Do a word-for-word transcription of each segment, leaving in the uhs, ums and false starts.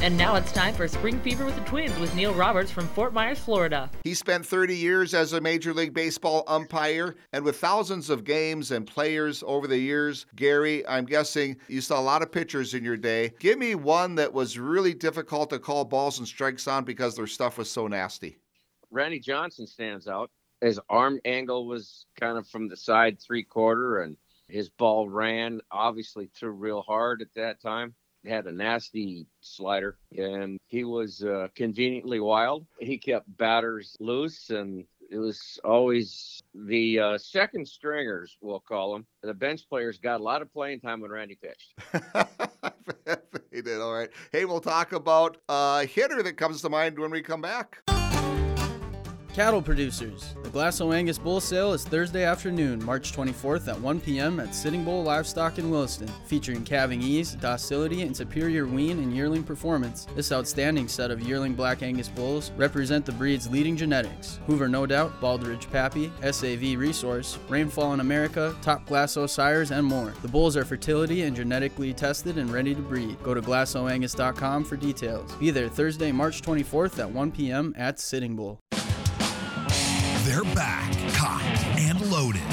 And now it's time for Spring Fever with the Twins with Neil Roberts from Fort Myers, Florida. He spent thirty years as a Major League Baseball umpire, and with thousands of games and players over the years, Gary, I'm guessing you saw a lot of pitchers in your day. Give me one that was really difficult to call balls and strikes on because their stuff was so nasty. Randy Johnson stands out. His arm angle was kind of from the side three-quarter, and his ball ran, obviously threw real hard at that time. Had a nasty slider, and he was uh, conveniently wild. He kept batters loose, and it was always the uh, second stringers, we'll call them. The bench players got a lot of playing time when Randy pitched. He did, all right. Hey, we'll talk about a hitter that comes to mind when we come back. Cattle producers. The Glasso Angus Bull Sale is Thursday afternoon, March twenty-fourth at one p.m. at Sitting Bull Livestock in Williston, featuring calving ease, docility, and superior wean and yearling performance. This outstanding set of yearling Black Angus bulls represent the breed's leading genetics: Hoover No Doubt, Baldridge Pappy, S A V Resource, Rainfall in America, Top Glasso sires, and more. The bulls are fertility and genetically tested and ready to breed. Go to glasso angus dot com for details. Be there Thursday, March twenty-fourth at one p.m. at Sitting Bull. They're back, cocked and loaded.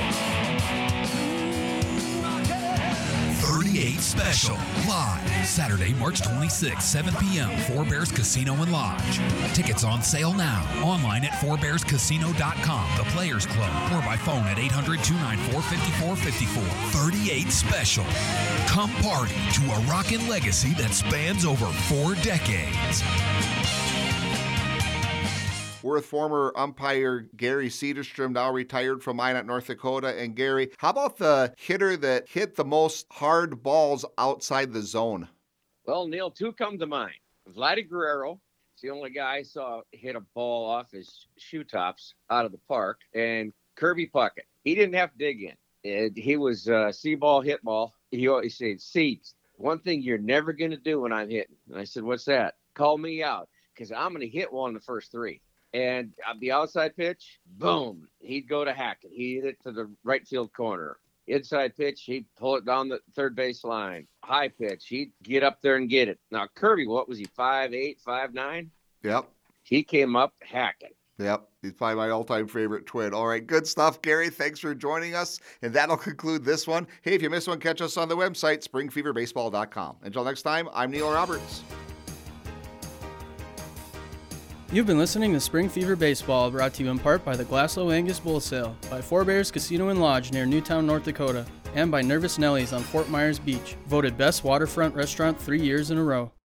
thirty-eight Special, live, Saturday, March twenty-sixth, seven p.m., Four Bears Casino and Lodge. Tickets on sale now, online at four bears casino dot com, the Players Club, or by phone at eight hundred, two nine four, five four five four. thirty-eight Special. Come party to a rockin' legacy that spans over four decades. We're with former umpire Gary Cederstrom, now retired from Minot, North Dakota. And Gary, how about the hitter that hit the most hard balls outside the zone? Well, Neil, two come to mind. Vladdy Guerrero. It's the only guy I saw hit a ball off his shoe tops out of the park. And Kirby Puckett. He didn't have to dig in. It, he was uh, see-ball, hit ball. He always said, seeds, one thing you're never going to do when I'm hitting. And I said, what's that? Call me out, because I'm going to hit one in the first three. And on the outside pitch, boom, he'd go to Hackett. He'd hit it to the right field corner. Inside pitch, he'd pull it down the third base line. High pitch, he'd get up there and get it. Now, Kirby, what was he, five eight, five nine? Yep. He came up hacking. Yep. He's probably my all-time favorite twin. All right, good stuff, Gary. Thanks for joining us. And that'll conclude this one. Hey, if you missed one, catch us on the website, spring fever baseball dot com. Until next time, I'm Neil Roberts. You've been listening to Spring Fever Baseball, brought to you in part by the Glasso Angus Bull Sale, by Four Bears Casino and Lodge near Newtown, North Dakota, and by Nervous Nellies on Fort Myers Beach, voted best waterfront restaurant three years in a row.